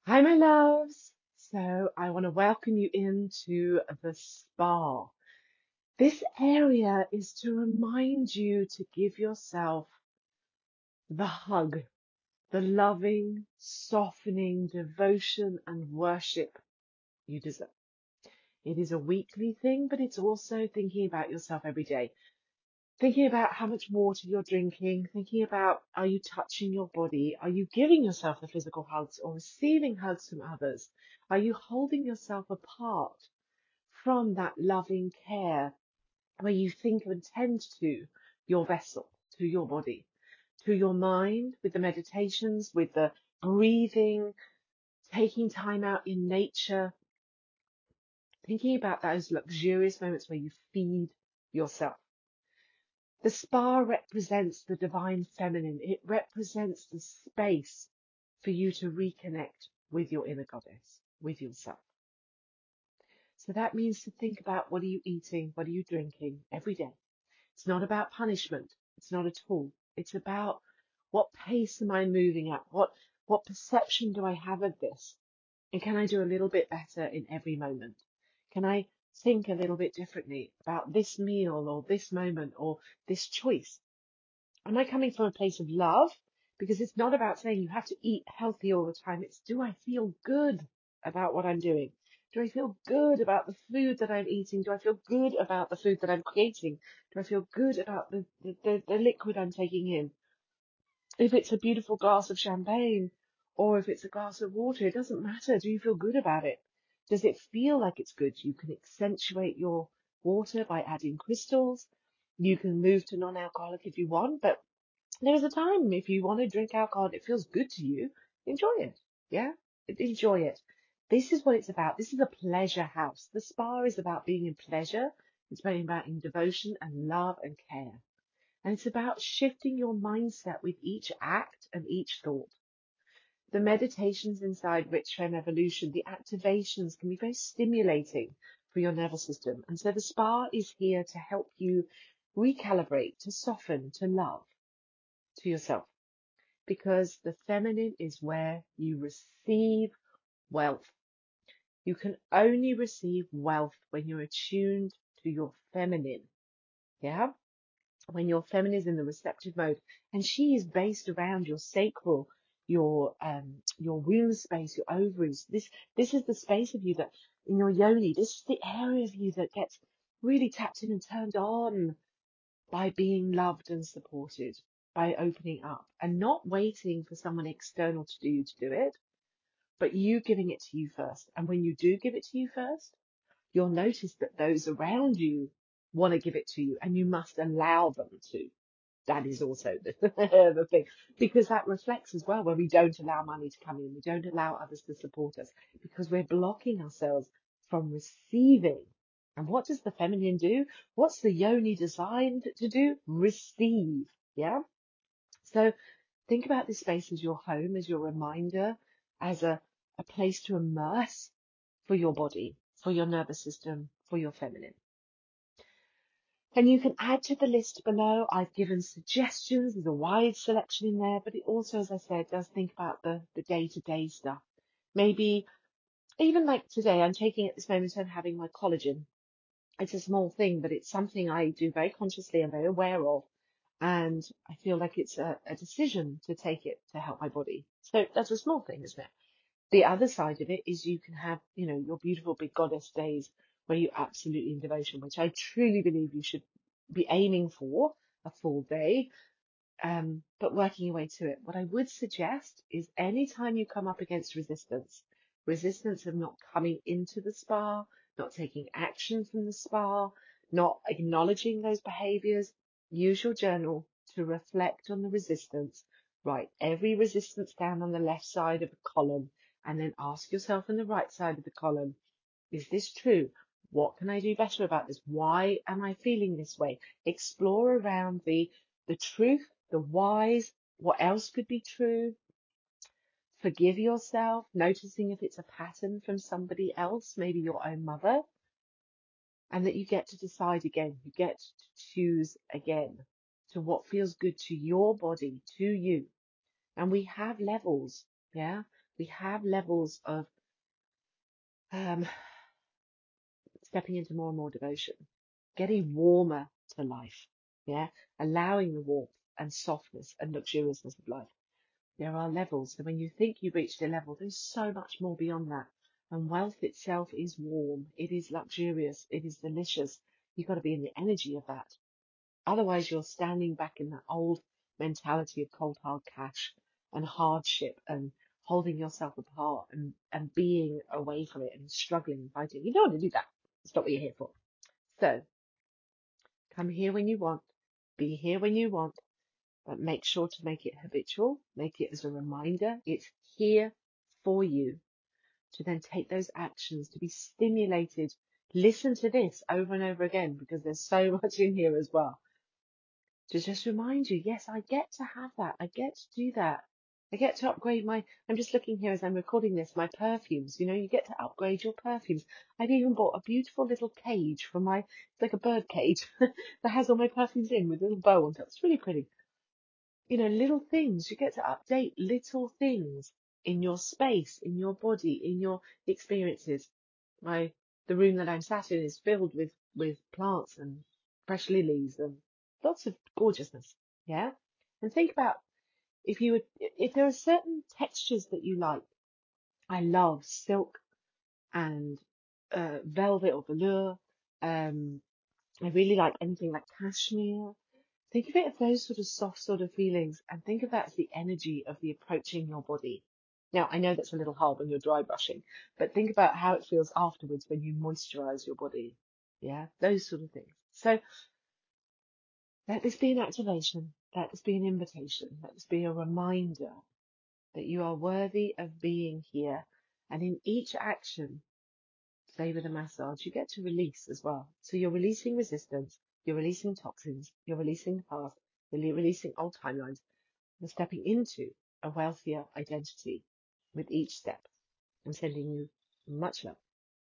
Hi, my loves. So, I want to welcome you into the spa. This area is to remind you to give yourself the hug, the loving, softening devotion and worship you deserve. It is a weekly thing, but it's also thinking about yourself every day. Thinking about how much water you're drinking, thinking about are you touching your body? Are you giving yourself the physical hugs or receiving hugs from others? Are you holding yourself apart from that loving care where you think and tend to your vessel, to your body, to your mind with the meditations, with the breathing, taking time out in nature, thinking about those luxurious moments where you feed yourself. The spa represents the divine feminine. It represents the space for you to reconnect with your inner goddess, with yourself. So that means to think about what are you eating, what are you drinking every day. It's not about punishment. It's not at all. It's about what pace am I moving at? What perception do I have of this? And can I do a little bit better in every moment? Can I think a little bit differently about this meal or this moment or this choice? Am I coming from a place of love? Because it's not about saying you have to eat healthy all the time. It's do I feel good about what I'm doing? Do I feel good about the food that I'm eating? Do I feel good about the food that I'm creating? Do I feel good about the liquid I'm taking in? If it's a beautiful glass of champagne or if it's a glass of water, it doesn't matter. Do you feel good about it? Does it feel like it's good? You can accentuate your water by adding crystals. You can move to non-alcoholic if you want, but there is a time if you want to drink alcohol and it feels good to you, enjoy it. Yeah? Enjoy it. This is what it's about. This is a pleasure house. The spa is about being in pleasure. It's about in devotion and love and care. And it's about shifting your mindset with each act and each thought. The meditations inside Rich Frame Evolution, the activations can be very stimulating for your nervous system. And so the spa is here to help you recalibrate, to soften, to love to yourself. Because the feminine is where you receive wealth. You can only receive wealth when you're attuned to your feminine. Yeah? When your feminine is in the receptive mode, and she is based around your sacral, your womb space, your ovaries. This is the space of you that in your yoni. This is the area of you that gets really tapped in and turned on by being loved and supported, by opening up and not waiting for someone external to do it, but you giving it to you first. And when you do give it to you first, you'll notice that those around you want to give it to you and you must allow them to. That is also the thing, because that reflects as well when we don't allow money to come in, we don't allow others to support us because we're blocking ourselves from receiving. And what does the feminine do? What's the yoni designed to do? Receive. Yeah. So think about this space as your home, as your reminder, as a place to immerse for your body, for your nervous system, for your feminine. And you can add to the list below. I've given suggestions. There's a wide selection in there, but it also, as I said, does think about the day-to-day stuff. Maybe even like today, I'm taking at this moment, I'm having my collagen. It's a small thing, but it's something I do very consciously and very aware of. And I feel like it's a decision to take it to help my body. So that's a small thing, isn't it? The other side of it is you can have, your beautiful big goddess days where you're absolutely in devotion, which I truly believe you should be aiming for a full day, but working your way to it. What I would suggest is anytime you come up against resistance of not coming into the spa, not taking action from the spa, not acknowledging those behaviors, use your journal to reflect on the resistance. Write every resistance down on the left side of a column and then ask yourself on the right side of the column, is this true? What can I do better about this? Why am I feeling this way? Explore around the truth, the whys, what else could be true? Forgive yourself, noticing if it's a pattern from somebody else, maybe your own mother, and that you get to decide again. You get to choose again to what feels good to your body, to you. And we have levels, yeah? We have levels of um, stepping into more and more devotion, getting warmer to life, yeah, allowing the warmth and softness and luxuriousness of life. There are levels. So when you think you've reached a level, there's so much more beyond that. And wealth itself is warm. It is luxurious. It is delicious. You've got to be in the energy of that. Otherwise, you're standing back in that old mentality of cold, hard cash and hardship and holding yourself apart and being away from it and struggling and fighting. You don't want to do that. It's not what you're here for. So come here when you want, be here when you want, but make sure to make it habitual, make it as a reminder. It's here for you to then take those actions, to be stimulated. Listen to this over and over again because there's so much in here as well. To just remind you, yes, I get to have that. I get to do that. I get to upgrade I'm just looking here as I'm recording this, my perfumes. You know, you get to upgrade your perfumes. I've even bought a beautiful little cage it's like a bird cage that has all my perfumes in with a little bow on top. It's really pretty. You know, little things. You get to update little things in your space, in your body, in your experiences. The room that I'm sat in is filled with plants and fresh lilies and lots of gorgeousness. Yeah. And think about if there are certain textures that you like. I love silk and velvet or velour. I really like anything like cashmere. Think of it as those sort of soft sort of feelings and think of that as the energy of the approaching your body. Now, I know that's a little hard when you're dry brushing, but think about how it feels afterwards when you moisturize your body. Yeah, those sort of things. So let this be an activation. Let this be an invitation. Let this be a reminder that you are worthy of being here. And in each action, say with a massage, you get to release as well. So you're releasing resistance, you're releasing toxins, you're releasing the past, you're releasing old timelines, you're stepping into a wealthier identity with each step. I'm sending you much love.